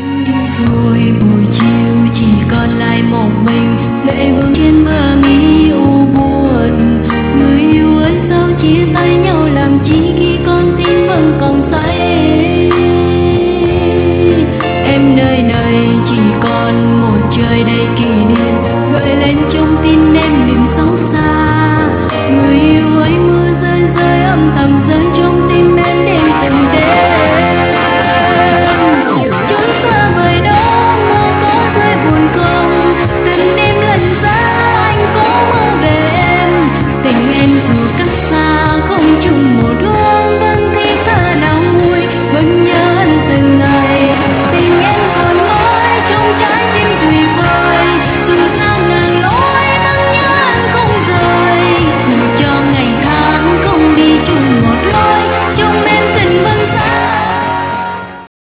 Rồi buổi chiều chỉ còn lại một mình lệ vương trên bờ mi.